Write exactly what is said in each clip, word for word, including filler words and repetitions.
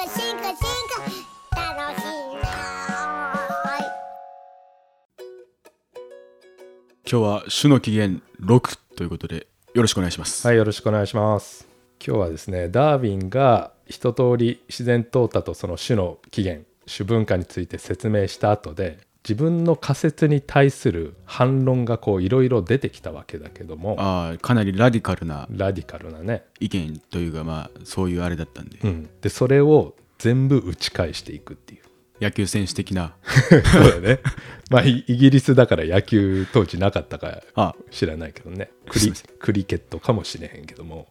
進化進化楽しいな。 今日は種の起源ろくということでよろしくお願いします。 はい、よろしくお願いします。今日はですね、ダーウィンが一通り自然淘汰とその種の起源、種文化について説明した後で、自分の仮説に対する反論がこういろいろ出てきたわけだけども、 ああ、かなりラディカルなラディカルなね意見というか、まあそういうあれだったんで、 うん、でそれを全部打ち返していくっていう野球選手的なそうだね。まあイギリスだから野球当時なかったかあ知らないけどね、クリ、クリケットかもしれへんけども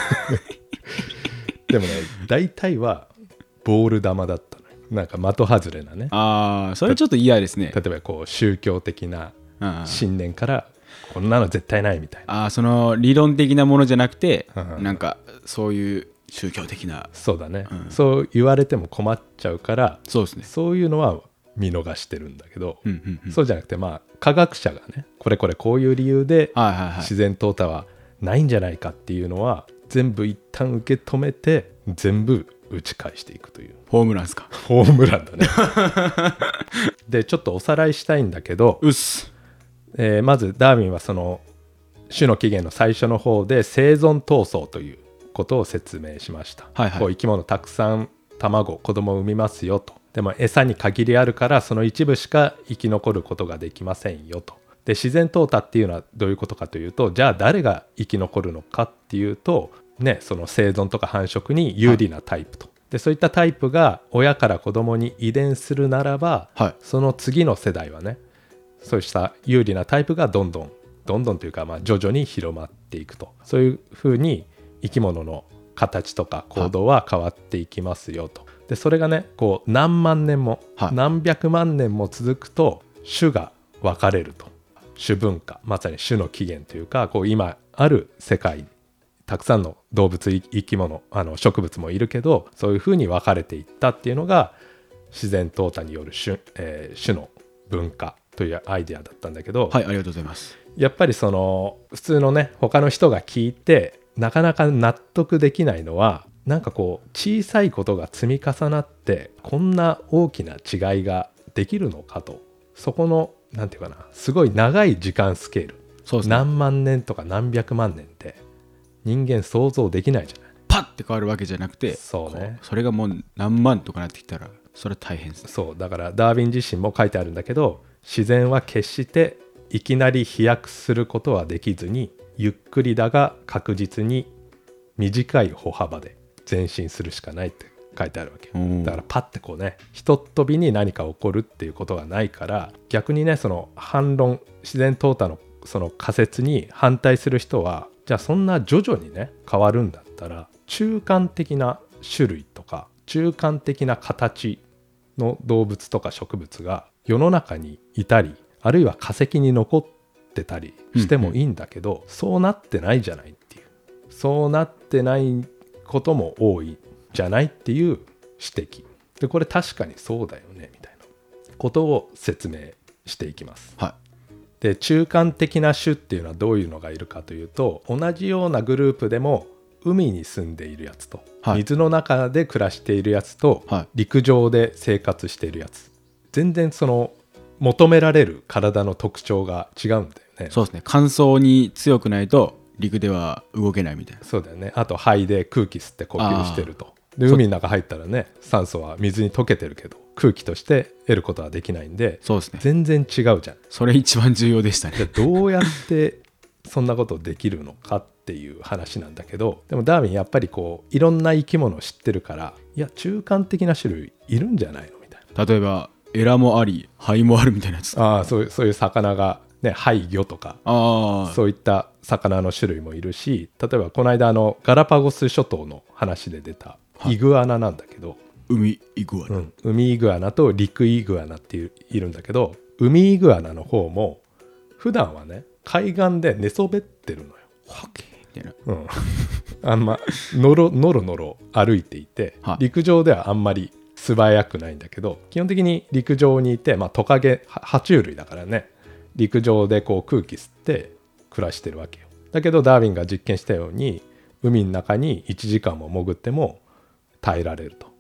でもね、大体はボール球だったのよ。なんか的外れなね。 ああ、それちょっと嫌ですね。 例えばこう宗教的なああ信念からこんなの絶対ないみたいな。 ああ、その理論的なものじゃなくて、 うんなんかそういう宗教的な。 そうだね、 うん、 そう言われても困っちゃうから、 そうですね。 そういうのは見逃してるんだけど、 うんうんうん、 そうじゃなくて、まあ科学者がね、これこれこういう理由ではいはいはい、 自然淘汰はないんじゃないかっていうのは全部一旦受け止めて全部打ち返していくという。 ホームランですか。 ホームランだねでちょっとおさらいしたいんだけど、 うっす、 えーまずダーウィンはその種の起源の最初の方で生存闘争ということを説明しました、 はいはい、 こう生き物たくさん卵子供を産みますよと。でも餌に限りあるからその一部しか生き残ることができませんよと。で自然淘汰っていうのはどういうことかというと、じゃあ誰が生き残るのかっていうと、ね、その生存とか繁殖に有利なタイプと、はい、でそういったタイプが親から子供に遺伝するならば、 はい、 その次の世代はね、そうした有利なタイプがどんどんどんどんというか、まあ徐々に広まっていくと。そういうふうに生き物の形とか行動は変わっていきますよと。でそれがね、こう何万年も、はい、何百万年も続くと種が分かれると。種文化、まさに種の起源というか、こう今ある世界にたくさんの動物生き物、あの植物もいるけど、そういうふうに分かれていったっていうのが自然淘汰による 種,、えー、種の文化というアイデアだったんだけど、 はい、ありがとうございます。 やっぱりその普通のね、他の人が聞いてなかなか納得できないのは、なんかこう小さいことが積み重なってこんな大きな違いができるのかと。そこのなんていうかな、すごい長い時間スケール、 そうですね、 何万年とか何百万年って人間想像できないじゃない。 パッて変わるわけじゃなくて、 そうね、 それがもう何万とかなってきたらそれは大変です、ね、 そうだからダーウィン自身も書いてあるんだけど、自然は決していきなり飛躍することはできずに、ゆっくりだが確実に短い歩幅で前進するしかないって書いてあるわけ。だからパッてこうね、ひとっ飛びに何か起こるっていうことがないから、逆にね、その反論、自然淘汰のその仮説に反対する人は、じゃあそんな徐々にね変わるんだったら、中間的な種類とか中間的な形の動物とか植物が世の中にいたり、あるいは化石に残ってたりしてもいいんだけど、うんうん、そうなってないじゃないっていう、そうなってないことも多いじゃないっていう指摘で、これ確かにそうだよねみたいなことを説明していきます、 はい、 で中間的な種っていうのはどういうのがいるかというと、同じようなグループでも海に住んでいるやつと、はい、水の中で暮らしているやつと、はい、陸上で生活しているやつ、全然その求められる体の特徴が違うんだよね。 そうですね、乾燥に強くないと陸では動けないみたいな。 そうだよね。あと肺で空気吸って呼吸してると。で海の中入ったらね、酸素は水に溶けてるけど空気として得ることはできないんで、 そうですね、 全然違うじゃん。 それ一番重要でしたね。 じゃあどうやってそんなことできるのかっていう話なんだけど、でもダーウィンやっぱりこういろんな生き物を知ってるから、いや中間的な種類いるんじゃないのみたいな。 例えばエラもあり肺もあるみたいなやつ。 ああ、そういう、そういう魚がね、肺魚とか、あ、そういった魚の種類もいるし、例えばこの間あのガラパゴス諸島の話で出たイグアナなんだけど、 海イグアナ、うん、 海イグアナと陸イグアナっていういるんだけど、海イグアナの方も普段はね海岸で寝そべってるのよ。 はけみたいな、 うん、あんまのろのろのろ歩いていて、はい、陸上ではあんまり素早くないんだけど、基本的に陸上にいて、まあ、トカゲ爬虫類だからね、陸上でこう空気吸って暮らしてるわけよ。だけどダーウィンが実験したように海の中にいちじかんも潜っても耐えられると。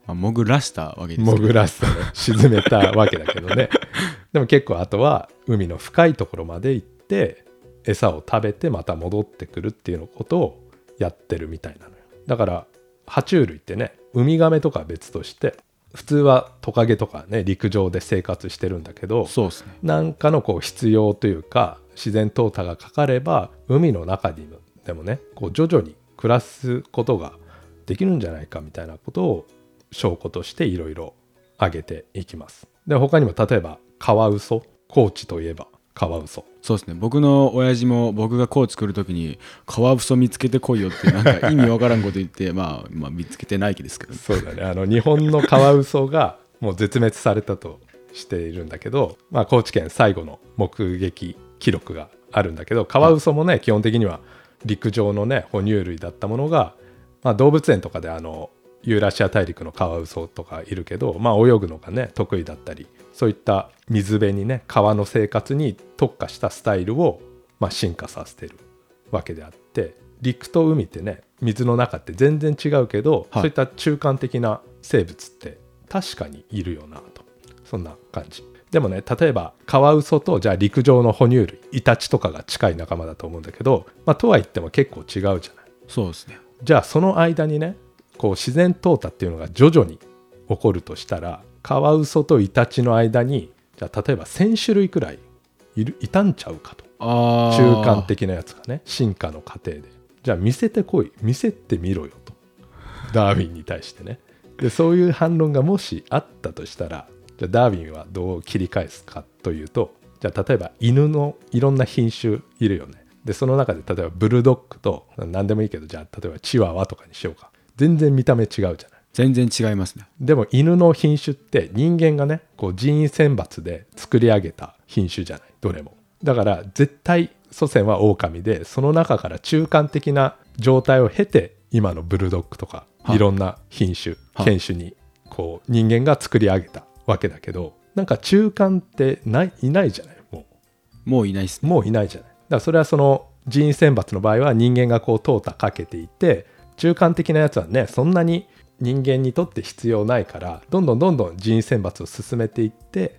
まあ、潜らしたわけですね。 潜らせてね沈めたわけだけどねでも結構あとは海の深いところまで行って餌を食べてまた戻ってくるっていうのことをやってるみたいなのよ。だから爬虫類ってね、ウミガメとかは別として普通はトカゲとかね陸上で生活してるんだけど、 そうですね。 なんかのこう必要というか自然淘汰がかかれば海の中にでもねこう徐々に暮らすことができるんじゃないかみたいなことを証拠としていろいろ挙げていきます。で他にも例えばカワウソ、高知といえばカワウソ。 そうですね。僕の親父も僕が高知来るときにカワウソ見つけてこいよってなんか意味わからんこと言ってまあ、まあ見つけてないけですけど、 そうだね、あの日本のカワウソがもう絶滅されたとしているんだけど、まあ、高知県最後の目撃記録があるんだけど、カワウソもね基本的には陸上のね哺乳類だったものが、まあ、動物園とかであのユーラシア大陸のカワウソとかいるけど、まあ、泳ぐのがね得意だったり、そういった水辺にね川の生活に特化したスタイルを、まあ、進化させてるわけであって、陸と海ってね水の中って全然違うけど、はい、そういった中間的な生物って確かにいるよなと、そんな感じ。でもね例えばカワウソとじゃあ陸上の哺乳類イタチとかが近い仲間だと思うんだけど、まあ、とは言っても結構違うじゃない。 そうですね。 じゃあその間にねこう自然淘汰っていうのが徐々に起こるとしたら、カワウソとイタチの間にじゃあ例えばせん種類くらいいるいたんちゃうかと。 あ中間的なやつがね進化の過程で、じゃあ見せてこい見せてみろよとダーウィンに対してね。でそういう反論がもしあったとしたら、じゃあダーウィンはどう切り返すかというと、じゃあ例えば犬のいろんな品種いるよね。でその中で例えばブルドッグと何でもいいけど、じゃあ例えばチワワとかにしようか。全然見た目違うじゃない。 全然違いますね。 でも犬の品種って人間がねこう人為選抜で作り上げた品種じゃない、どれも。だから絶対祖先は狼で、その中から中間的な状態を経て今のブルドッグとかいろんな品種、犬種にこう人間が作り上げたわけだけど、なんか中間ってないいないじゃない。もうもういないっすね。 もういないじゃない。だからそれはその人為選抜の場合は人間がこう淘汰かけていて、中間的なやつはねそんなに人間にとって必要ないから、どんどんどんどん人為選抜を進めていって、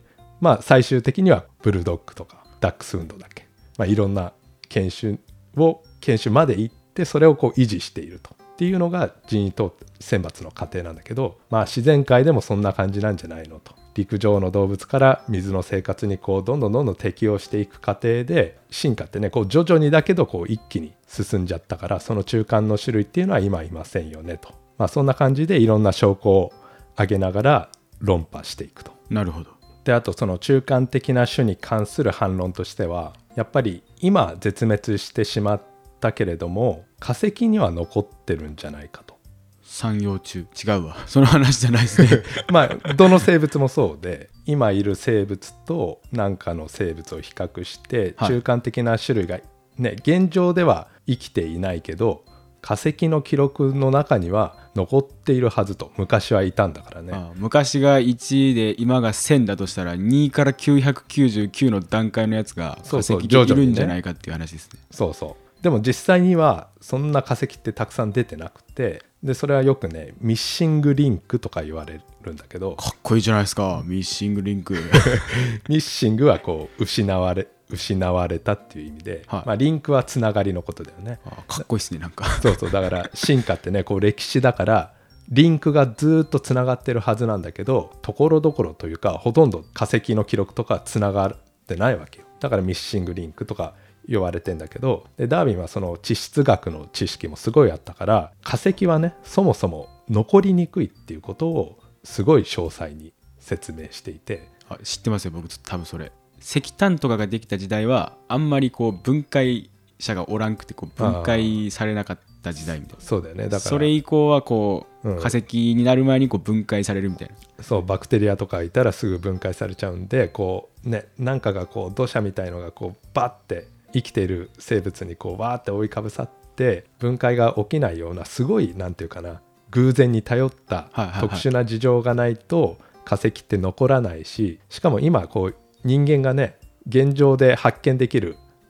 まあ最終的にはブルドッグとかダックスフンドだっけ、まあ、いろんな犬種を犬種まで行って、それをこう維持しているとっていうのが人為選抜の過程なんだけど、まあ自然界でもそんな感じなんじゃないのと。陸上の動物から水の生活にこうどんどんどんどん適応していく過程で、進化ってねこう徐々にだけどこう一気に進んじゃったから、その中間の種類っていうのは今いませんよねと。まあ、そんな感じでいろんな証拠を挙げながら論破していくと。 なるほど。 であとその中間的な種に関する反論としては、やっぱり今絶滅してしまったけれども化石には残ってるんじゃないかと。 三葉虫違うわ、その話じゃないですねまあどの生物もそうで、今いる生物と何かの生物を比較して中間的な種類がね、現状では生きていないけど化石の記録の中には残っているはずと。昔はいたんだからね。 ああ、昔がいちで今がせんだとしたらにからきゅうひゃくきゅうじゅうきゅうの段階のやつが化石でいるんじゃないかっていう話ですね。 そうそう。でも実際にはそんな化石ってたくさん出てなくて、でそれはよくねミッシングリンクとか言われるんだけど、 かっこいいじゃないですかミッシングリンクミッシングはこう失われ失われたっていう意味で、はい、まあ、リンクはつながりのことだよね。 あ、かっこいいですね。なんかそうそう、だから進化ってねこう歴史だからリンクがずっとつながってるはずなんだけど、ところどころというかほとんど化石の記録とかつながってないわけよ。だからミッシングリンクとか言われてんだけど、でダーウィンはその地質学の知識もすごいあったから、化石はねそもそも残りにくいっていうことをすごい詳細に説明していて。 あ、知ってますよ僕。多分それ石炭とかができた時代はあんまりこう分解者がおらんくてこう分解されなかった時代みたいな。 そうだよね。だからそれ以降はこう、うん、化石になる前にこう分解されるみたいな。 そう、バクテリアとかいたらすぐ分解されちゃうんで、こうねなんかがこう土砂みたいのがこうバッて生きている生物にこうわーって覆いかぶさって分解が起きないような、すごいなんていうかな偶然に頼った特殊な事情がないと化石って残らないし、しかも今こう人間がね現状で発見できる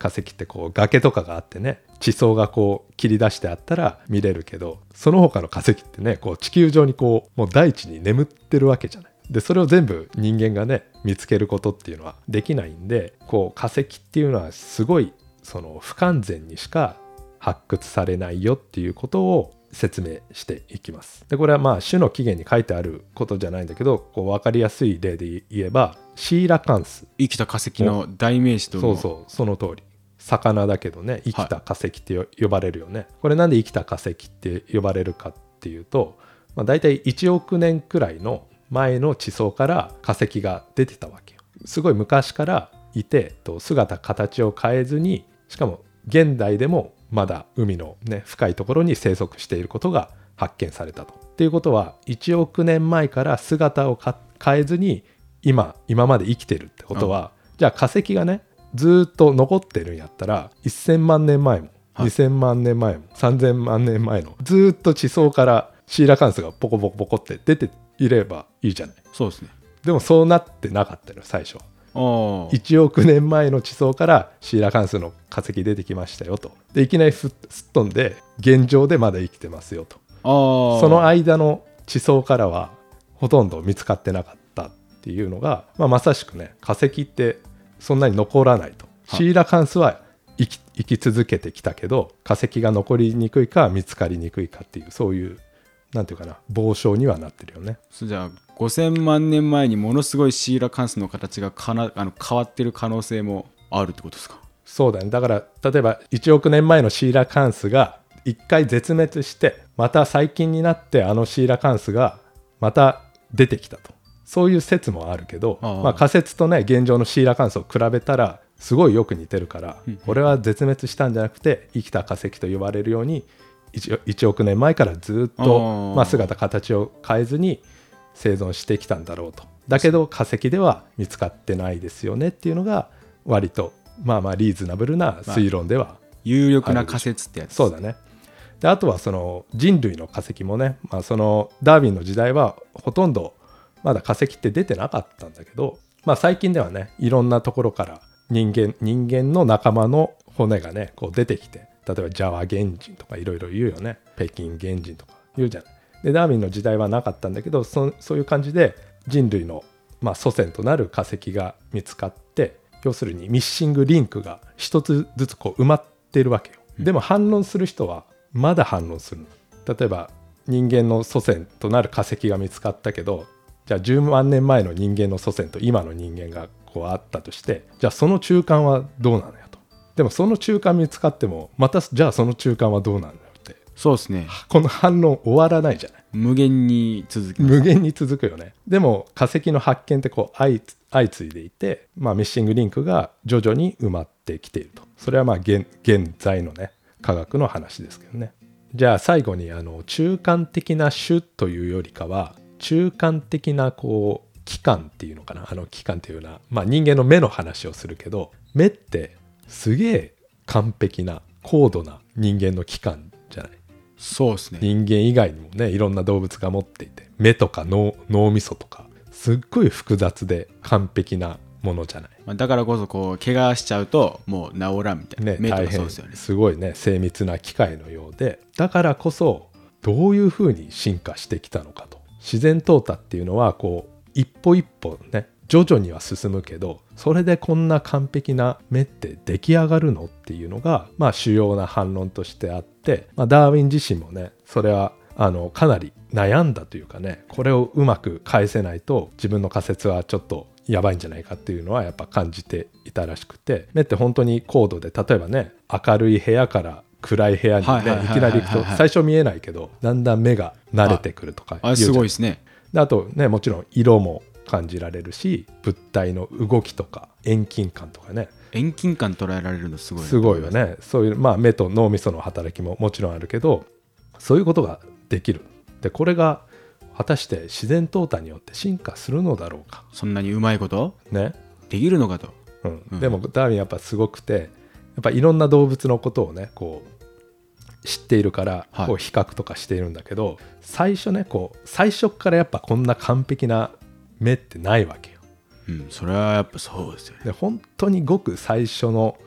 化石ってこう崖とかがあってね、地層がこう切り出してあったら見れるけど、その他の化石ってね、こう地球上にこうもう大地に眠ってるわけじゃない。でそれを全部人間がね見つけることっていうのはできないんで、こう化石っていうのはすごいその不完全にしか発掘されないよっていうことを説明していきます。でこれはまあ種の起源に書いてあることじゃないんだけど、こう分かりやすい例で言えばシーラカンス、 生きた化石の代名詞とそうそうその通り、魚だけどね生きた化石ってよ、はい、呼ばれるよね。これなんで生きた化石って呼ばれるかっていうと、まあ、大体いちおくねんくらいの前の地層から化石が出てたわけよ。すごい昔からいて、姿形を変えずに、しかも現代でもまだ海の、ね、深いところに生息していることが発見されたと。っていうことは、いちおくねんまえから姿を変えずに今今まで生きてるってことは、うん、じゃあ化石がねずっと残ってるんやったらせんまんねんまえも、はい、にせんまんねんまえもさんぜんまんねんまえのずっと地層からシーラカンスがポコポコポコって出ていればいいじゃない。 そうですね。 でもそうなってなかったの最初は。いちおくねんまえの地層からシーラカンスの化石出てきましたよと。でいきなりすっ飛んで現状でまだ生きてますよと。その間の地層からはほとんど見つかってなかったっていうのが、まあ、まさしくね化石ってそんなに残らないと。シーラカンスは生き、生き続けてきたけど、化石が残りにくいか見つかりにくいかっていう、そういうなんていうかな、傍証にはなってるよね。 そじゃあごせんまんねんまえにものすごいシーラカンスの形がかなあの変わってる可能性もあるってことですか。 そうだね。だから例えばいちおくねんまえのシーラカンスが一回絶滅して、また最近になってあのシーラカンスがまた出てきたと、そういう説もあるけど、あまあ、仮説とね現状のシーラカンスを比べたらすごいよく似てるから、うん、これは絶滅したんじゃなくて生きた化石と呼ばれるように 1, いちおくねんまえからずっとまあ姿形を変えずに生存してきたんだろうと。だけど化石では見つかってないですよねっていうのが割とまあまあリーズナブルな推論では、まあ、 有力な仮説ってやつ。 そうだね。であとはその人類の化石もね、まあ、そのダーウィンの時代はほとんどまだ化石って出てなかったんだけど、まあ、最近ではねいろんなところから人間人間の仲間の骨がねこう出てきて、例えばジャワ原人とかいろいろ言うよね。北京原人とか言うじゃない。でダーウィンの時代はなかったんだけど、 そ, そういう感じで人類の、まあ、祖先となる化石が見つかって、要するにミッシングリンクが一つずつこう埋まっているわけよ。でも反論する人はまだ反論するの。例えば人間の祖先となる化石が見つかったけど、じゃあじゅうまんねんまえの人間の祖先と今の人間がこうあったとして、じゃあその中間はどうなのよと。でもその中間見つかってもまたじゃあその中間はどうなのよって。 そうですね。 この反論終わらないじゃない。 無限に続きます。 無限に続くよね。でも化石の発見ってこう相相次いでいて、まあ、ミッシングリンクが徐々に埋まってきていると。それはまあ 現, 現在のね科学の話ですけどね。じゃあ最後にあの中間的な種というよりかは中間的なこう器官っていうのかな。あの器官っていうのは、まあ、人間の目の話をするけど、目ってすげえ完璧な高度な人間の器官じゃない。 そうですね。 人間以外にもねいろんな動物が持っていて、目とか 脳, 脳みそとかすっごい複雑で完璧なものじゃない。 まあ、だからこそこう怪我しちゃうともう治らんみたいな、 ね、 目とかそうですよね。 すごいね精密な機械のようで、だからこそどういうふうに進化してきたのかと。自然淘汰っていうのはこう一歩一歩ね徐々には進むけど、それでこんな完璧な目って出来上がるのっていうのがまあ主要な反論としてあって、まあ、ダーウィン自身もねそれはあのかなり悩んだというかね、これをうまく返せないと自分の仮説はちょっとやばいんじゃないかっていうのはやっぱ感じていたらしくて、目って本当に高度で、例えばね明るい部屋から暗い部屋にねいきなり行くと最初見えないけどだんだん目が慣れてくるとか言うじゃん。 あ、あすごいですね。 であとねもちろん色も感じられるし、物体の動きとか遠近感とかね、 遠近感捉えられるのすごいすごいよね。そういうまあ目と脳みその働きももちろんあるけど、そういうことができる。でこれが果たして自然淘汰によって進化するのだろうか。 そんなにうまいことねできるのかと、 うんうん、でもダーウィンやっぱすごくて、やっぱいろんな動物のことをねこう知っているから、はい、こう比較とかしているんだけど、最初ねこう最初からやっぱこんな完璧な目ってないわけよ。 うん、それはやっぱそうですよね。 で本当にごく最初の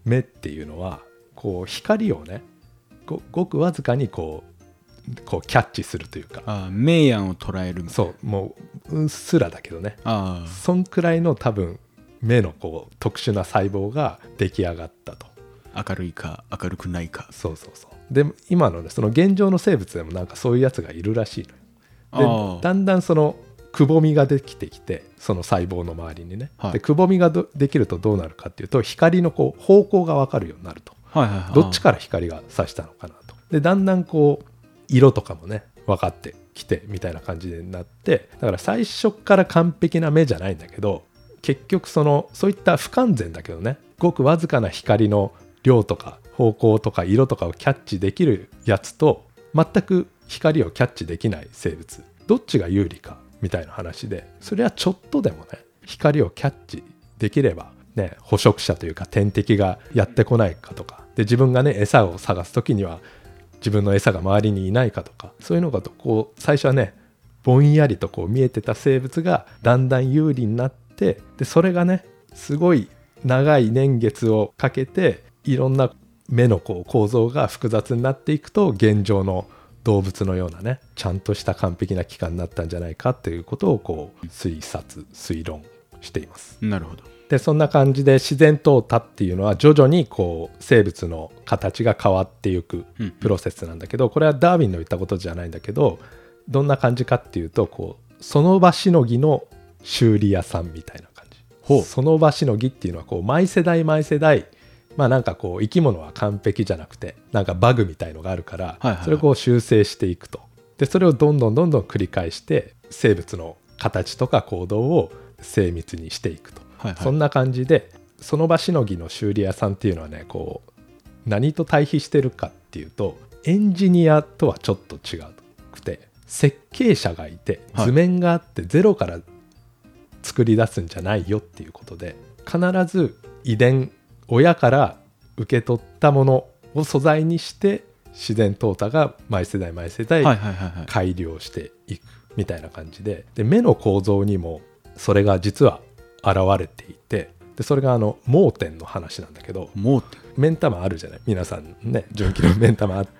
目っていうのはこう光をね ご, ごくわずかにこうこうキャッチするというか、 あ明暗を捉えるみたいな。 そうもううっすらだけどね、 あそんくらいの多分目のこう特殊な細胞が出来上がったと。 明るいか明るくないか。 そうそうそう。で今のねその現状の生物でもなんかそういうやつがいるらしいのよ。でだんだんそのくぼみができてきて、その細胞の周りにね、はい、でくぼみができるとどうなるかっていうと、光のこう方向が分かるようになると、 はいはいはい、 どっちから光が差したのかなと。でだんだんこう色とかもね分かってきてみたいな感じになって、だから最初から完璧な目じゃないんだけど、結局そのそういった不完全だけどね、ごくわずかな光の量とか方向とか色とかをキャッチできるやつと、全く光をキャッチできない生物、どっちが有利かみたいな話で、それはちょっとでもね光をキャッチできればね、捕食者というか天敵がやってこないかとかで、自分がね餌を探す時には自分の餌が周りにいないかとか、そういうのがとこう最初はねぼんやりとこう見えてた生物がだんだん有利になって、でそれがねすごい長い年月をかけていろんな目のこう構造が複雑になっていくと、現状の動物のようなねちゃんとした完璧な器官になったんじゃないかっていうことをこう推察推論しています。 なるほど。 でそんな感じで自然淘汰っていうのは徐々にこう生物の形が変わっていくプロセスなんだけど、これはダーウィンの言ったことじゃないんだけど、どんな感じかっていうと、こうその場しのぎの修理屋さんみたいな感じ。ほう。その場しのぎっていうのはこう毎世代毎世代、まあなんかこう生き物は完璧じゃなくてなんかバグみたいのがあるから、はいはいはい、それをこう修正していくと。でそれをどんどんどんどん繰り返して生物の形とか行動を精密にしていくと、はいはい、そんな感じで、その場しのぎの修理屋さんっていうのはね、こう何と対比してるかっていうと、エンジニアとはちょっと違うくて、設計者がいて図面があってゼロから作り出すんじゃないよっていうことで、必ず遺伝親から受け取ったものを素材にして自然淘汰が毎世代毎世代改良していくみたいな感じで、で目の構造にもそれが実は現れていて、でそれがあの盲点の話なんだけど、 盲点、 目ん玉あるじゃない皆さんね、純気の目ん玉あって、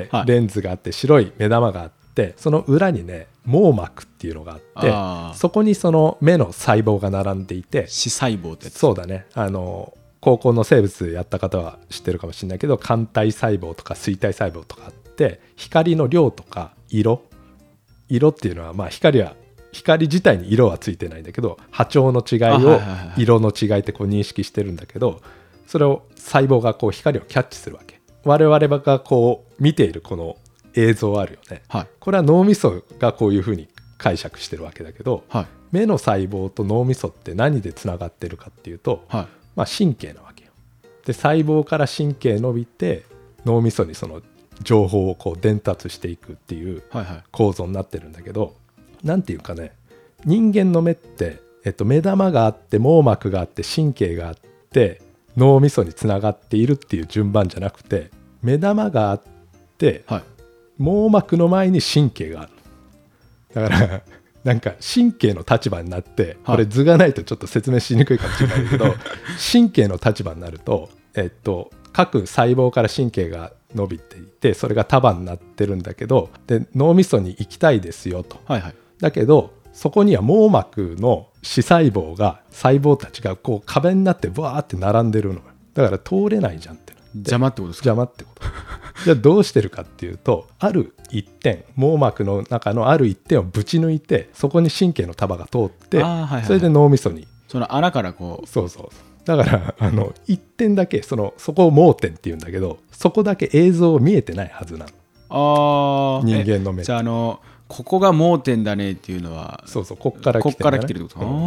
はい、レンズがあって白い目玉があって、その裏にね網膜っていうのがあって、あそこにその目の細胞が並んでいて、 視細胞ってやつ。 そうだね、あの高校の生物やった方は知ってるかもしれないけど、肝体細胞とか錐体細胞とかあって、光の量とか色色っていうのはまあ光は光自体に色はついてないんだけど、波長の違いを色の違いってこう認識してるんだけど、それを細胞がこう光をキャッチするわけ。我々がこう見ているこの映像あるよね、はい、これは脳みそがこういうふうに解釈してるわけだけど、はい、目の細胞と脳みそって何でつながってるかっていうと、はい、まあ、神経なわけよ。で細胞から神経伸びて脳みそにその情報をこう伝達していくっていう構造になってるんだけど、はいはい、なんていうかね、人間の目って、えっと、目玉があって網膜があって神経があって脳みそにつながっているっていう順番じゃなくて、目玉があって、はい、網膜の前に神経がある。だからなんか神経の立場になって、これ図がないとちょっと説明しにくいかもしれないけど、神経の立場になると、えっと、各細胞から神経が伸びていて、それが束になってるんだけど、で脳みそに行きたいですよと、はいはい、だけどそこには網膜の視細胞が細胞たちがこう壁になってブワーって並んでるの。だから通れないじゃんって。 邪魔ってことですか？ 邪魔ってことじゃあどうしてるかっていうと、ある一点、網膜の中のある一点をぶち抜いて、そこに神経の束が通って、はいはい、それで脳みそにその穴からこう、 そうそうそう、だからあの一点だけ、そのそこを盲点っていうんだけど、そこだけ映像見えてないはずなの。 あ、 人間の目。 じゃあ、あのここが盲点だねっていうのは、 そうそう、こっから来てる、ね、 こっから来てるってこと、うん、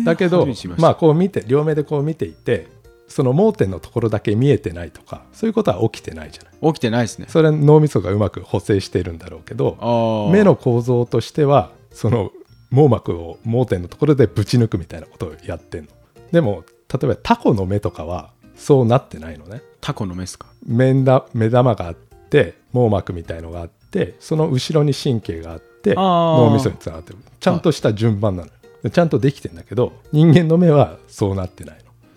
だけどまあこう見て、両目でこう見ていて、その盲点のところだけ見えてないとか、そういうことは起きてないじゃない。 起きてないですね。 それは脳みそがうまく補正してるんだろうけど、目の構造としてはその網膜を盲点のところでぶち抜くみたいなことをやってんの。でも例えばタコの目とかはそうなってないのね。 タコの目ですか？ 目だ、目玉があって網膜みたいのがあって、その後ろに神経があって脳みそにつながってる。ちゃんとした順番なのよ。ちゃんとできてんだけど、人間の目はそうなってないの。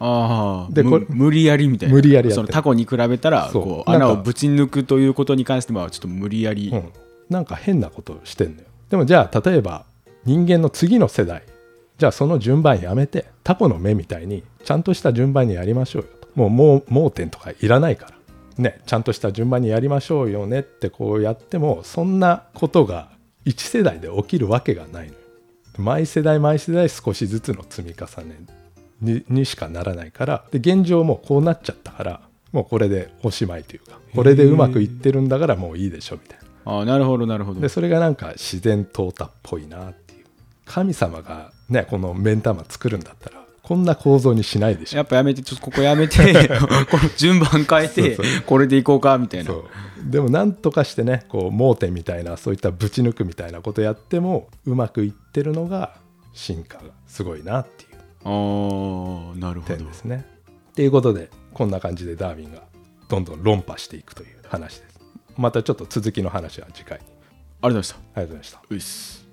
ああでこれ無理やりみたいな無理やりやってるそのタコに比べたらそうこうなんか穴をぶち抜くということに関してはちょっと無理やり、 うん、なんか変なことをしてんのよ。でもじゃあ例えば人間の次の世代、じゃあその順番やめてタコの目みたいにちゃんとした順番にやりましょうよと。もうもう盲点とかいらないからね、ちゃんとした順番にやりましょうよねってこうやってもそんなことがいち世代で起きるわけがないのよ。毎世代毎世代少しずつの積み重ね に, にしかならないから、で現状もうこうなっちゃったからもうこれでおしまいというか、これでうまくいってるんだからもういいでしょみたいな。 ああなるほどなるほど。 でそれがなんか自然淘汰っぽいなっていう。神様がねこの目ん玉作るんだったらこんな構造にしないでしょ。 やっぱやめてちょっとここやめてこの順番変えてそうそうこれでいこうかみたいな。 そうでもなんとかしてねこう盲点みたいなそういったぶち抜くみたいなことやってもうまくいってるのが進化がすごいなっていうああなるほど点ですね。っていうことでこんな感じでダーウィンがどんどん論破していくという話です。またちょっと続きの話は次回に。 ありがとうございました。 ありがとうございました。 ういっす。